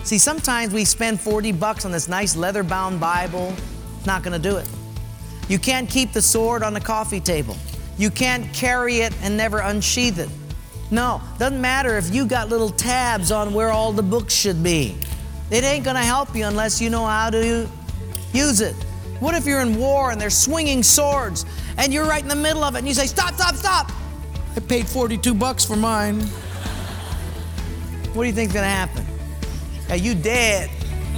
See, sometimes we spend $40 on this nice leather-bound Bible. Not going to do it. You can't keep the sword on the coffee table. You can't carry it and never unsheath it. No, doesn't matter if you got little tabs on where all the books should be. It ain't going to help you unless you know how to use it. What if you're in war and they're swinging swords and you're right in the middle of it and you say, stop, stop, stop. I paid $42 for mine. What do you think's going to happen? You dead.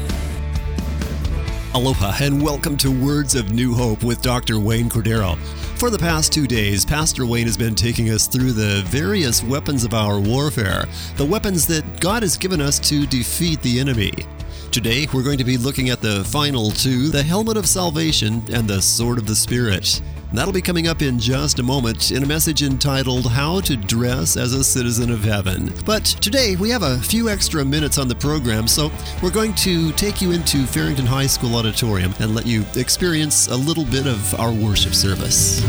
Aloha and welcome to Words of New Hope with Dr. Wayne Cordero. For the past 2 days, Pastor Wayne has been taking us through the various weapons of our warfare, the weapons that God has given us to defeat the enemy. Today, we're going to be looking at the final two, the helmet of salvation and the sword of the Spirit. That'll be coming up in just a moment in a message entitled, How to Dress as a Citizen of Heaven. But today, we have a few extra minutes on the program, so we're going to take you into Farrington High School Auditorium and let you experience a little bit of our worship service.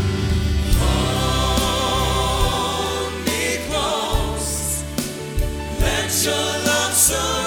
Hold me close, let your love surround.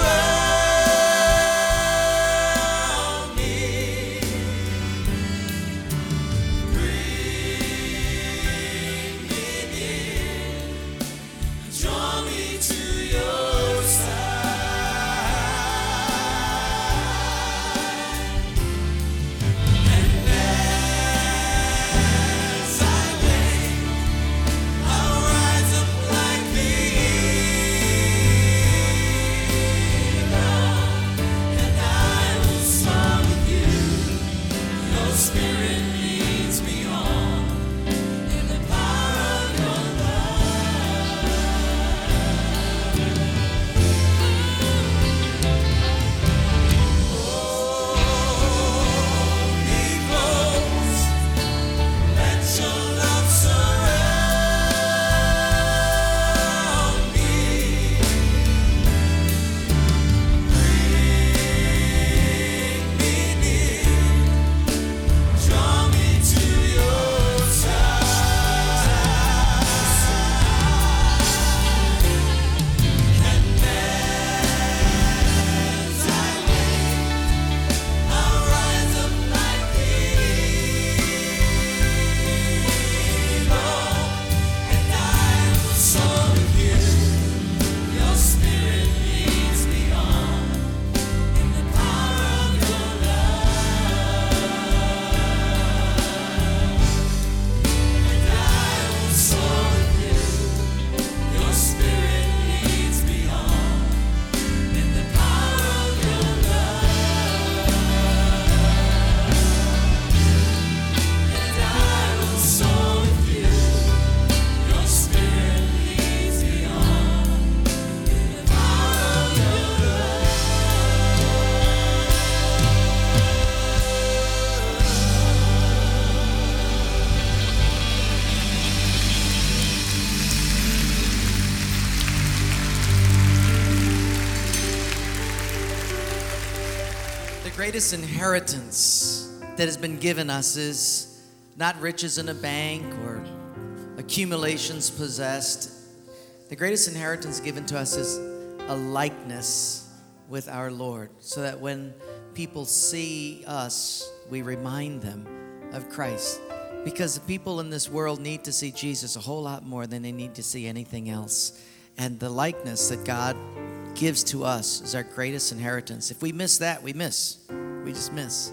The greatest inheritance that has been given us is not riches in a bank or accumulations possessed. The greatest inheritance given to us is a likeness with our Lord, so that when people see us, we remind them of Christ. Because the people in this world need to see Jesus a whole lot more than they need to see anything else. And the likeness that God gives to us is our greatest inheritance. If we miss that, we miss. We just miss.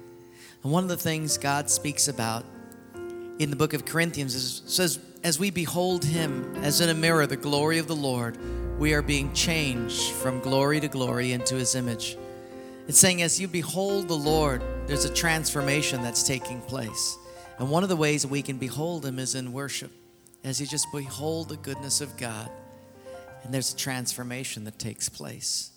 And one of the things God speaks about in the book of Corinthians says, as we behold him as in a mirror, the glory of the Lord, we are being changed from glory to glory into his image. It's saying as you behold the Lord, there's a transformation that's taking place. And one of the ways that we can behold him is in worship. As you just behold the goodness of God, and there's a transformation that takes place.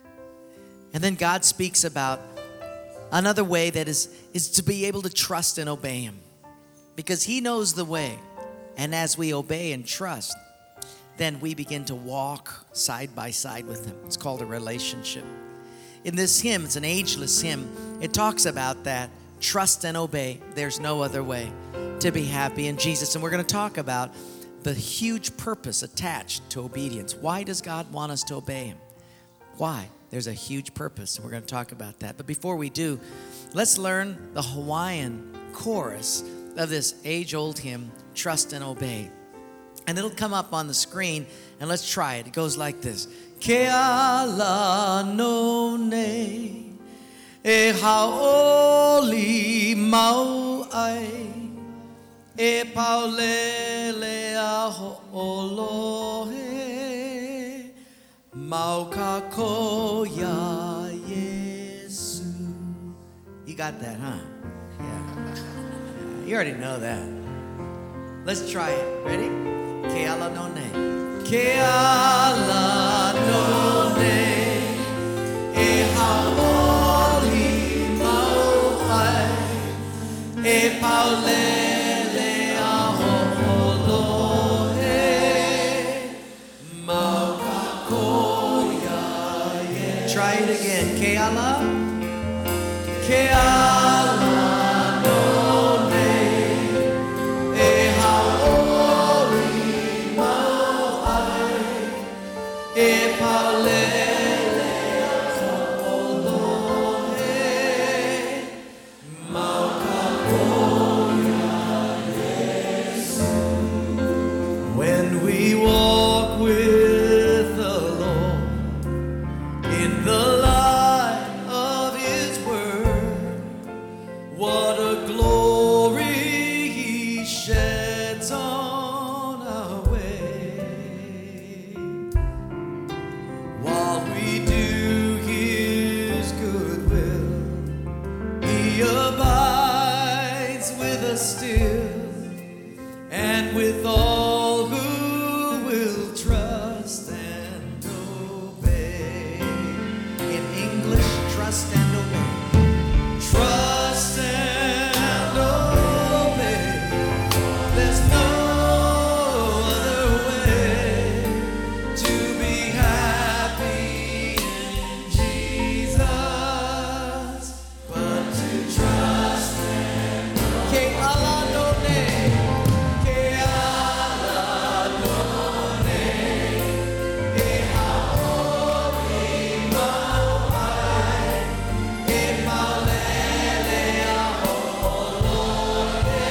And then God speaks about another way that is to be able to trust and obey him. Because he knows the way. And as we obey and trust, then we begin to walk side by side with him. It's called a relationship. In this hymn, it's an ageless hymn. It talks about that. Trust and obey. There's no other way to be happy in Jesus. And we're going to talk about the huge purpose attached to obedience. Why does God want us to obey him? Why? there's a huge purpose, and we're going to talk about that. But before we do, let's learn the Hawaiian chorus of this age-old hymn, Trust and Obey. And it'll come up on the screen, and let's try it. It goes like this. Ke ala no ne e haoli mau ai e paulele a ho'olohe mau kako ya Yesu. You got that, huh? Yeah. You already know that. Let's try it. Ready? Ke ala no ne. Ke ala no ne e haoli mau ai e paulele a ho'olohe mau kako ya Yesu. Try it again. Ke ala no ne e haoli mau ai e paulele a ho'olohe mau kako ya Yesu. When we walk with the Lord in the light of His Word, what a glory He sheds on our way. While we do His good will, He abides with us still, and with all who will trust and obey. In English, trust and obey. Trust and obey. There's no other way to be happy in Jesus but to trust and obey. Ke ala no ne, ke ala no ne, e haoli mau ai, e paulele a ho'olohe,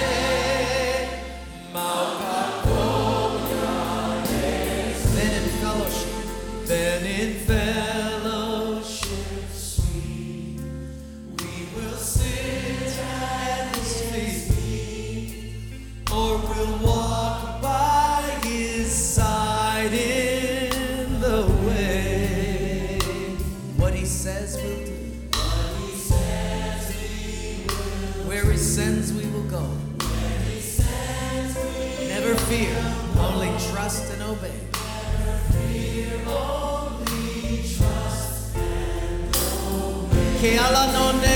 mau kako ya Yesu. Then in fellowship sweet, we will sit at His feet, or we'll walk by His side in the way. What He says we'll do. Where He sends we will go. Never fear, only trust and obey. Ke ala no ne,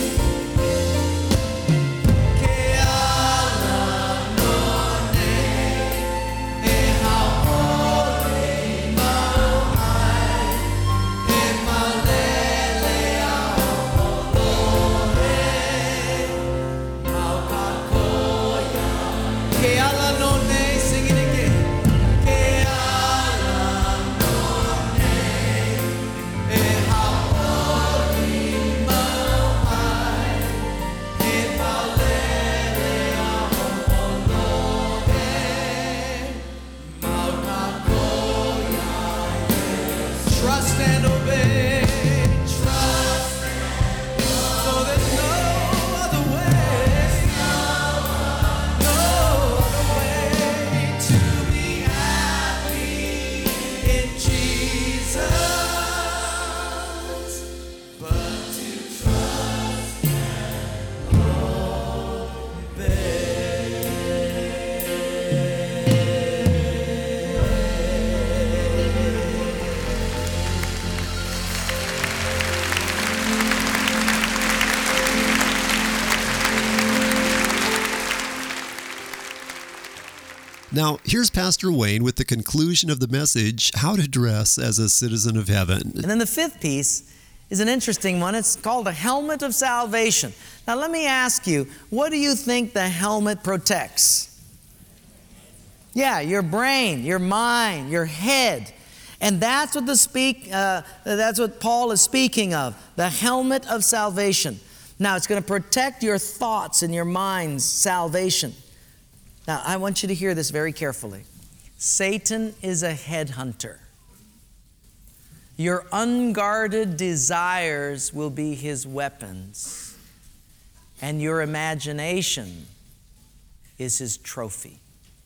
ke ala no ne, e haoli mau ai, e paulele a ho'olohe, mau kako ya. Ke ala no ne, sing it again. Ke ala no ne, e haoli mau ai, e paulele a ho'olohe, mau kako ya Yesu. Trust and obey. Trust and obey. So there's no other way. No other way to be happy in Jesus but to trust and obey. Now, here's Pastor Wayne with the conclusion of the message, How to Dress as a Citizen of Heaven. And then the fifth piece is an interesting one. It's called a helmet of salvation. Now let me ask you, what do you think the helmet protects? Yeah, your brain, your mind, your head. And that's what Paul is speaking of, the helmet of salvation. Now, it's going to protect your thoughts and your mind's salvation. Now, I want you to hear this very carefully. Satan is a headhunter. Your unguarded desires will be his weapons, and your imagination is his trophy.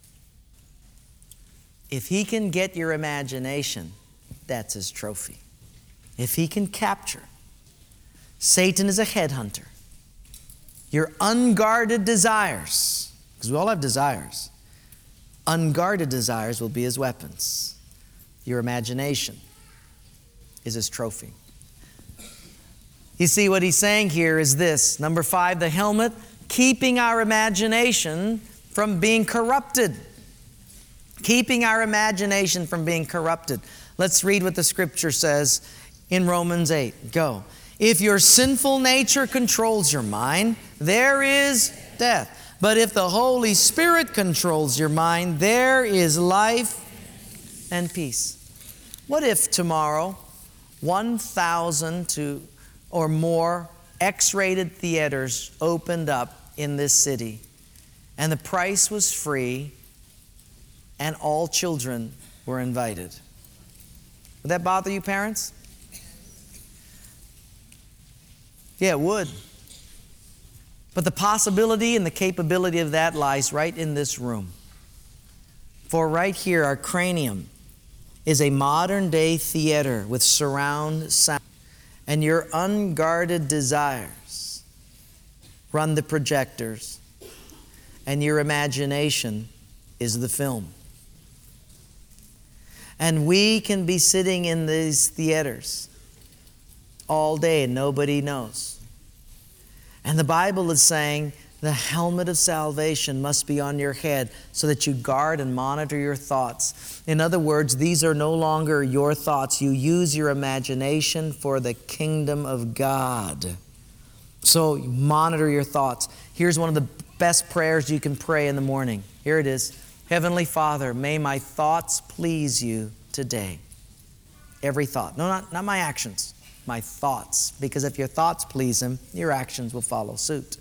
If he can get your imagination, that's his trophy. If he can capture, Satan is a headhunter. Your unguarded desires, because we all have desires, unguarded desires will be his weapons. Your imagination is his trophy. You see, what he's saying here is this. Number 5, the helmet, keeping our imagination from being corrupted. Keeping our imagination from being corrupted. Let's read what the scripture says in Romans 8. Go. If your sinful nature controls your mind, there is death. But if the Holy Spirit controls your mind, there is life and peace. What if tomorrow 1,000 or more X-rated theaters opened up in this city, and the price was free, and all children were invited? Would that bother you, parents? Yeah, it would. But the possibility and the capability of that lies right in this room. For right here, our cranium is a modern-day theater with surround sound. And your unguarded desires run the projectors, and your imagination is the film. And we can be sitting in these theaters all day and nobody knows. And the Bible is saying the helmet of salvation must be on your head so that you guard and monitor your thoughts. In other words, these are no longer your thoughts. You use your imagination for the kingdom of God. So monitor your thoughts. Here's one of the best prayers you can pray in the morning. Here it is. Heavenly Father, may my thoughts please you today. Every thought. No, not my actions. My thoughts. Because if your thoughts please Him, your actions will follow suit.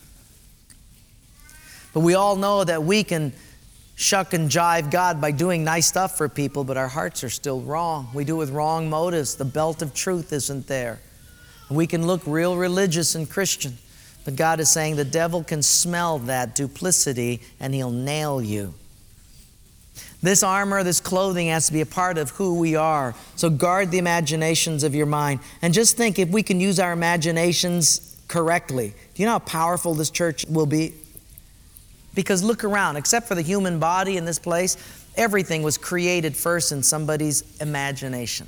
But we all know that we can shuck and jive God by doing nice stuff for people, but our hearts are still wrong. We do it with wrong motives. The belt of truth isn't there. We can look real religious and Christian, but God is saying the devil can smell that duplicity and he'll nail you. This armor, this clothing has to be a part of who we are. So guard the imaginations of your mind. And just think, if we can use our imaginations correctly, do you know how powerful this church will be? Because look around, except for the human body in this place, everything was created first in somebody's imagination.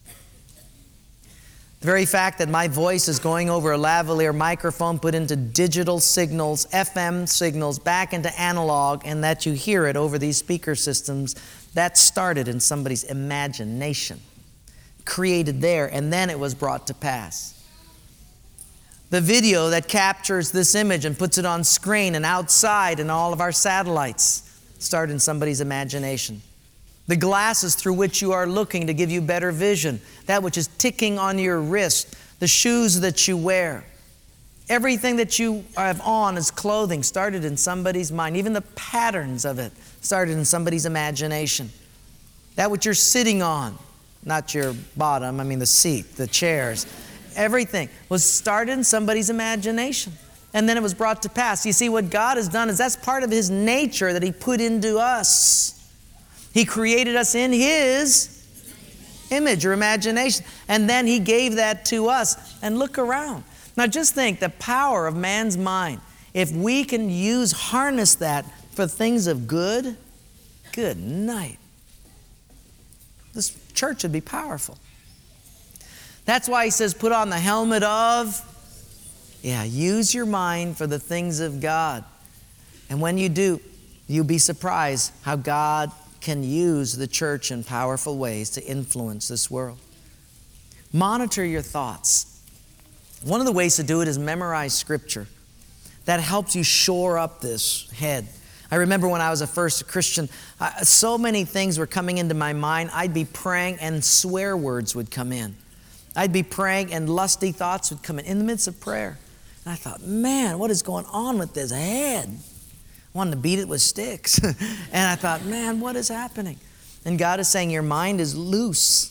The very fact that my voice is going over a lavalier microphone put into digital signals, FM signals, back into analog, and that you hear it over these speaker systems, that started in somebody's imagination, created there, and then it was brought to pass. The video that captures this image and puts it on screen and outside in all of our satellites started in somebody's imagination. The glasses through which you are looking to give you better vision, that which is ticking on your wrist, the shoes that you wear, everything that you have on as clothing started in somebody's mind. Even the patterns of it started in somebody's imagination. That which you're sitting on, not your bottom, I mean the seat, the chairs, everything was started in somebody's imagination. And then it was brought to pass. You see, what God has done is that's part of His nature that He put into us. He created us in His image or imagination. And then He gave that to us. And look around. Now just think the power of man's mind. If we can harness that for things of good night. This church would be powerful. That's why He says, put on the helmet of, use your mind for the things of God. And when you do, you'll be surprised how God can use the church in powerful ways to influence this world. Monitor your thoughts. One of the ways to do it is memorize Scripture. That helps you shore up this head. I remember when I was a first Christian, so many things were coming into my mind. I'd be praying and swear words would come in. I'd be praying and lusty thoughts would come in the midst of prayer. And I thought, man, what is going on with this head? I wanted to beat it with sticks. And I thought, man, what is happening? And God is saying, your mind is loose.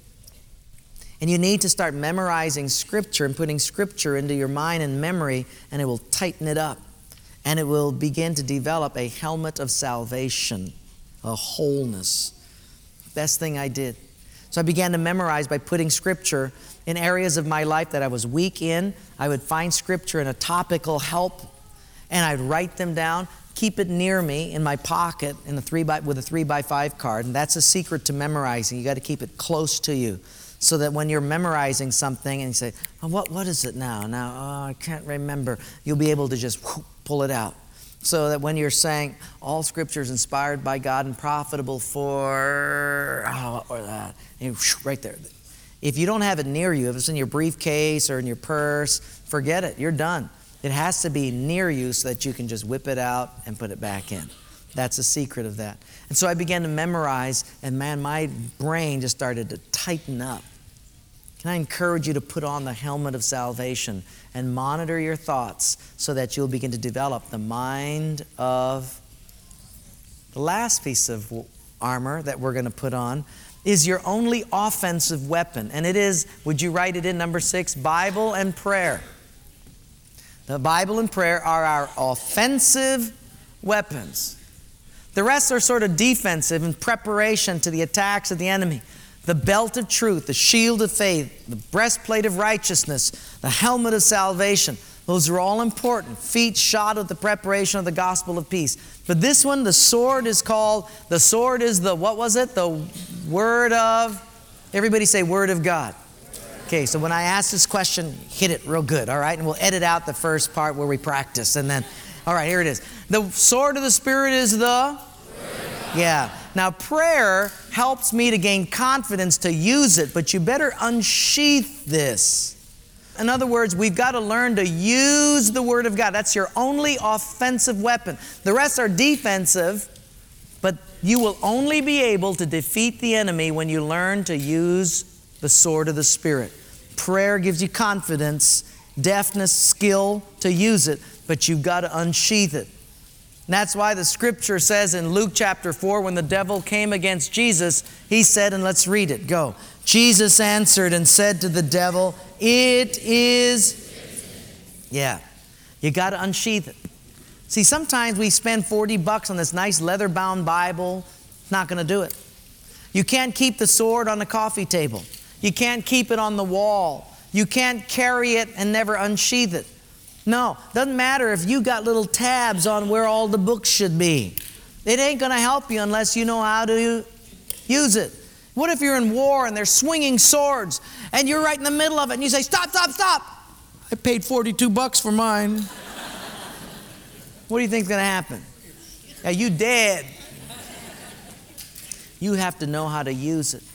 And you need to start memorizing Scripture and putting Scripture into your mind and memory, and it will tighten it up. And it will begin to develop a helmet of salvation, a wholeness. Best thing I did. So I began to memorize by putting Scripture in areas of my life that I was weak in. I would find Scripture in a topical help, and I'd write them down, keep it near me in my pocket with a 3x5 card. And that's a secret to memorizing. You got to keep it close to you, so that when you're memorizing something and you say, oh, what is it now? I can't remember. You'll be able to just pull it out. So that when you're saying all Scripture is inspired by God and profitable for, or that, and right there. If you don't have it near you, if it's in your briefcase or in your purse, forget it. You're done. It has to be near you so that you can just whip it out and put it back in. That's the secret of that. And so I began to memorize, and man, my brain just started to tighten up. Can I encourage you to put on the helmet of salvation and monitor your thoughts so that you'll begin to develop the mind of the last piece of armor that we're going to put on is your only offensive weapon. And it is, would you write it in number 6, Bible and prayer. The Bible and prayer are our offensive weapons. The rest are sort of defensive in preparation to the attacks of the enemy. The belt of truth, the shield of faith, the breastplate of righteousness, the helmet of salvation. Those are all important. Feet shod with the preparation of the gospel of peace. But this one, the sword is the, what was it? The word of, everybody say word of God. Okay, so when I ask this question, hit it real good, all right? And we'll edit out the first part where we practice. And then, all right, here it is. The sword of the Spirit is the? Yeah. Now, prayer helps me to gain confidence to use it, but you better unsheath this. In other words, we've got to learn to use the Word of God. That's your only offensive weapon. The rest are defensive, but you will only be able to defeat the enemy when you learn to use the sword of the Spirit. Prayer gives you confidence, deftness, skill to use it, but you've got to unsheath it. And that's why the Scripture says in Luke chapter 4, when the devil came against Jesus, he said, and let's read it, go. Jesus answered and said to the devil, it is, yeah, you got to unsheath it. See, sometimes we spend $40 on this nice leather-bound Bible. It's not going to do it. You can't keep the sword on the coffee table. You can't keep it on the wall. You can't carry it and never unsheath it. No, doesn't matter if you got little tabs on where all the books should be. It ain't going to help you unless you know how to use it. What if you're in war and they're swinging swords and you're right in the middle of it and you say, stop, stop, stop. I paid $42 for mine. What do you think's going to happen? Yeah, you dead. You have to know how to use it.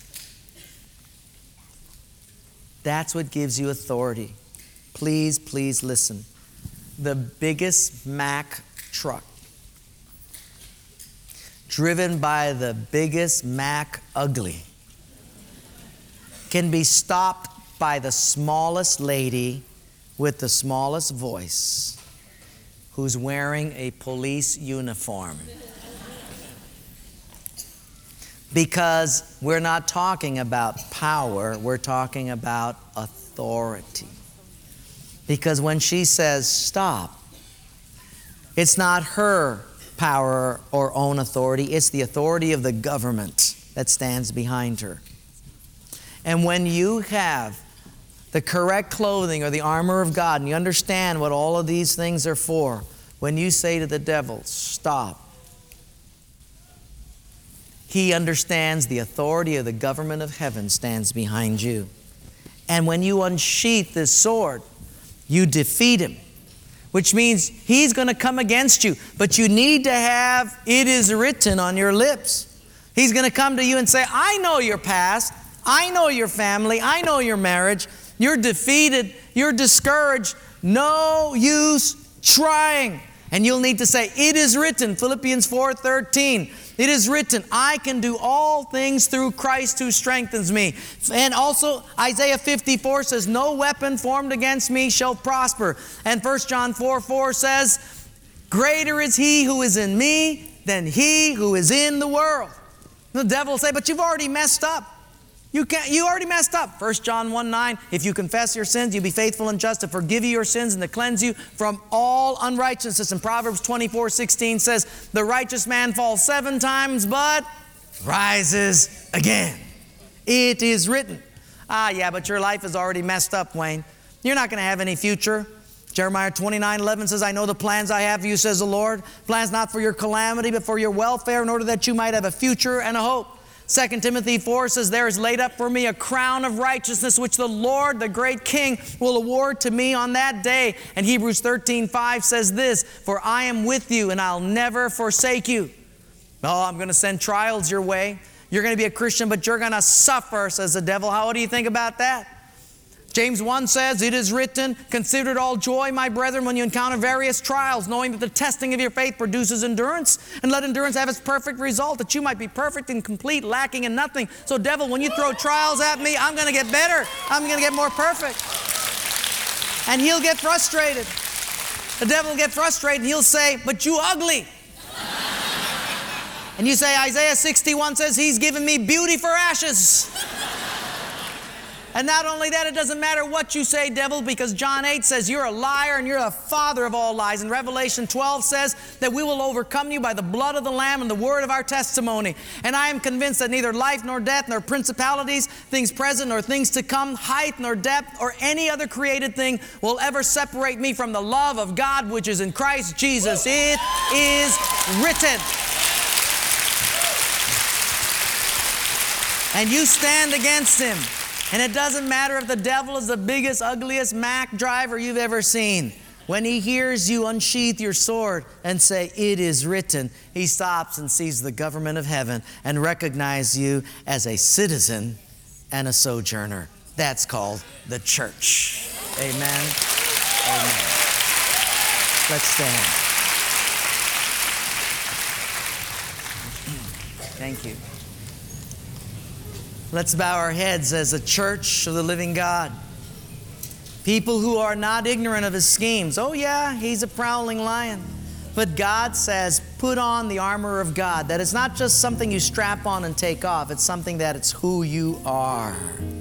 That's what gives you authority. Please, please listen. The biggest Mack truck, driven by the biggest Mack ugly, can be stopped by the smallest lady with the smallest voice who's wearing a police uniform. Because we're not talking about power, we're talking about authority. Because when she says stop, it's not her power or own authority, it's the authority of the government that stands behind her. And when you have the correct clothing or the armor of God, and you understand what all of these things are for, when you say to the devil, stop, he understands the authority of the government of heaven stands behind you. And when you unsheath this sword, you defeat him, which means he's going to come against you. But you need to have it is written on your lips. He's going to come to you and say, I know your past. I know your family. I know your marriage. You're defeated. You're discouraged. No use trying. And you'll need to say, it is written, Philippians 4:13. It is written, I can do all things through Christ who strengthens me. And also Isaiah 54 says, no weapon formed against me shall prosper. And 1 John 4:4 says, greater is he who is in me than he who is in the world. The devil will say, but you've already messed up. You already messed up. 1 John 1:9, if you confess your sins, you'll be faithful and just to forgive you your sins and to cleanse you from all unrighteousness. And Proverbs 24:16 says, the righteous man falls 7 times, but rises again. It is written. Yeah, but your life is already messed up, Wayne. You're not going to have any future. Jeremiah 29:11 says, I know the plans I have for you, says the Lord. Plans not for your calamity, but for your welfare, in order that you might have a future and a hope. 2 Timothy 4 says, there is laid up for me a crown of righteousness, which the Lord, the great King, will award to me on that day. And Hebrews 13:5 says this, for I am with you and I'll never forsake you. Oh, I'm going to send trials your way. You're going to be a Christian, but you're going to suffer, says the devil. How do you think about that? James 1 says, it is written, consider it all joy, my brethren, when you encounter various trials, knowing that the testing of your faith produces endurance, and let endurance have its perfect result, that you might be perfect and complete, lacking in nothing. So devil, when you throw trials at me, I'm going to get better. I'm going to get more perfect. And he'll get frustrated. The devil will get frustrated and he'll say, but you ugly. And you say, Isaiah 61 says, he's given me beauty for ashes. And not only that, it doesn't matter what you say, devil, because John 8 says you're a liar and you're the father of all lies. And Revelation 12 says that we will overcome you by the blood of the Lamb and the word of our testimony. And I am convinced that neither life nor death, nor principalities, things present nor things to come, height nor depth, or any other created thing will ever separate me from the love of God which is in Christ Jesus. It is written. And you stand against him. And it doesn't matter if the devil is the biggest, ugliest Mack driver you've ever seen. When he hears you unsheath your sword and say, it is written, he stops and sees the government of heaven and recognizes you as a citizen and a sojourner. That's called the church. Amen. Amen. Let's stand. Thank you. Let's bow our heads as a church of the living God. People who are not ignorant of his schemes. Oh yeah, he's a prowling lion. But God says, put on the armor of God. That it's not just something you strap on and take off. It's something that it's who you are.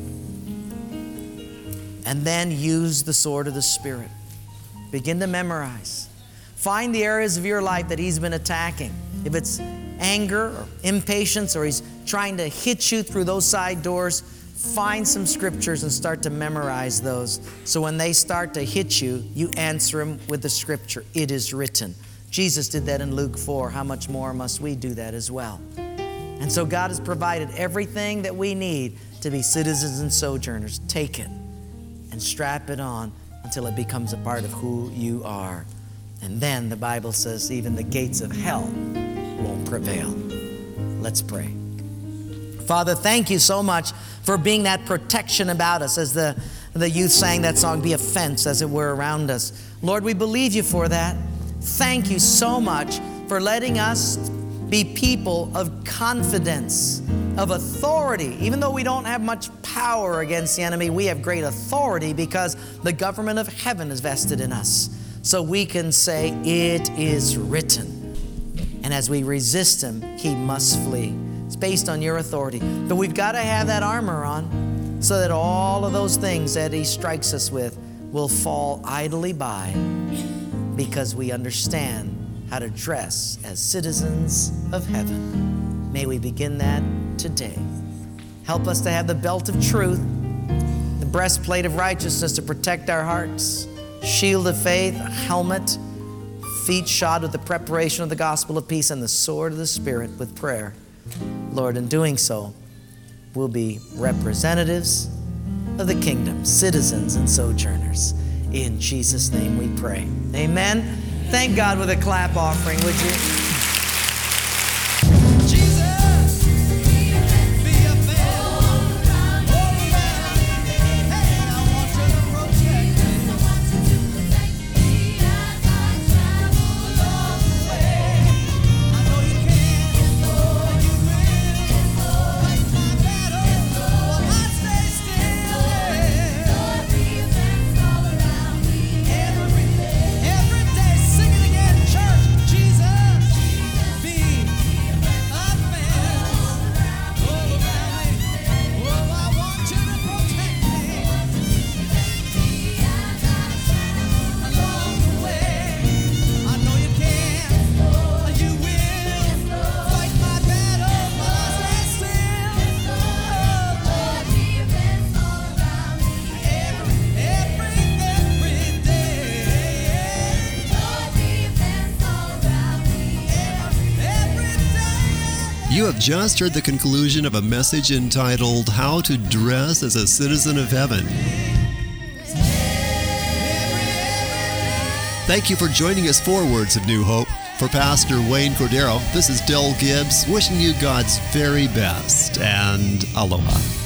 And then use the sword of the Spirit. Begin to memorize. Find the areas of your life that he's been attacking. If it's anger or impatience, or he's trying to hit you through those side doors, find some scriptures and start to memorize those. So when they start to hit you, you answer them with the scripture. It is written. Jesus did that in Luke 4. How much more must we do that as well? And so God has provided everything that we need to be citizens and sojourners. Take it and strap it on until it becomes a part of who you are. And then the Bible says even the gates of hell won't prevail. Let's pray. Father, thank you so much for being that protection about us, as the youth sang that song, be a fence as it were around us. Lord, we believe you for that. Thank you so much for letting us be people of confidence, of authority. Even though we don't have much power against the enemy, we have great authority because the government of heaven is vested in us. So we can say, it is written. And as we resist him, he must flee. It's based on your authority. But we've got to have that armor on so that all of those things that he strikes us with will fall idly by, because we understand how to dress as citizens of heaven. May we begin that today. Help us to have the belt of truth, the breastplate of righteousness to protect our hearts, shield of faith, a helmet, feet shod with the preparation of the gospel of peace, and the sword of the Spirit with prayer. Lord, in doing so, we'll be representatives of the kingdom, citizens and sojourners. In Jesus' name we pray. Amen. Thank God with a clap offering, would you? You have just heard the conclusion of a message entitled How to Dress as a Citizen of Heaven. Thank you for joining us for Words of New Hope. For Pastor Wayne Cordero, this is Del Gibbs wishing you God's very best, and aloha.